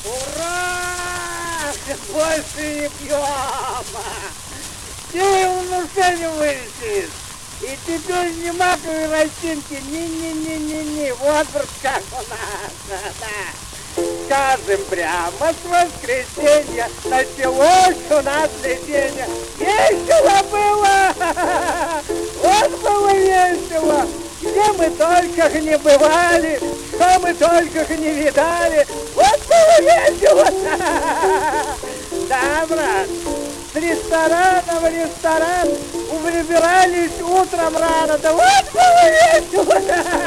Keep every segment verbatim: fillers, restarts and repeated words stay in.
Ура! Больше не пьем! Ты уже не вылетишь! И теперь не маковые росинки, не-не-не-не-не, вот как у нас, да. Скажем прямо, с воскресенья началось у нас летение. Весело было! Вот было весело! Где мы только не бывали, что мы только не видали, вот было весело! Да, брат, с ресторана в ресторан выбирались утром рано, да вот было весело!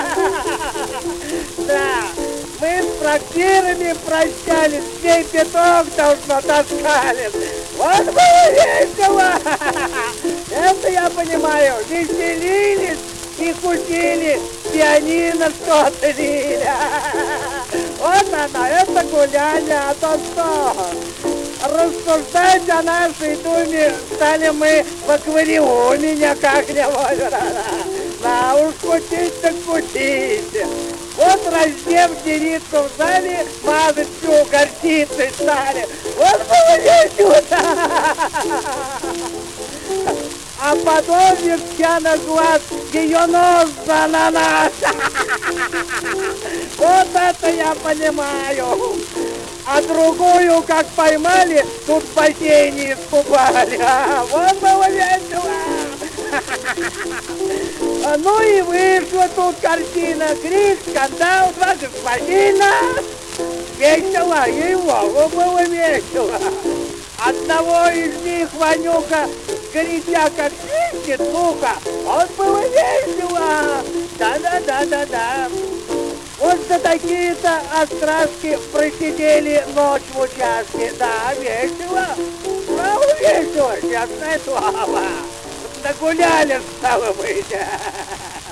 Да, мы с трактирами прощались, чей пяток должно таскали. Вот было весело! Это я понимаю, веселились и кутили, пианино что-то лили. Вот оно, это гуляние, а то что? Рассуждать о нашей думе стали мы в аквариуме никак-нибудь. Да уж кутить так кутить. Вот раздев девицу в зале, мазать всю горчицей стали. Вот было весело. А потом вертя на глаз ее нос за ананас. Вот это я понимаю. А другую, как поймали, тут в бассейне искупали. А, вот было весело. Ну и вышла тут картина. Крик, скандал, два господина. Весело, ей-богу, было весело. Одного из них, Ванюка, крича как свистит, ну-ка, вот было весело. Да-да-да-да-да. Вот за такие-то острашки просидели ночь в участке. Да, весело. Право весело, честное слово. Нагуляли, стало быть.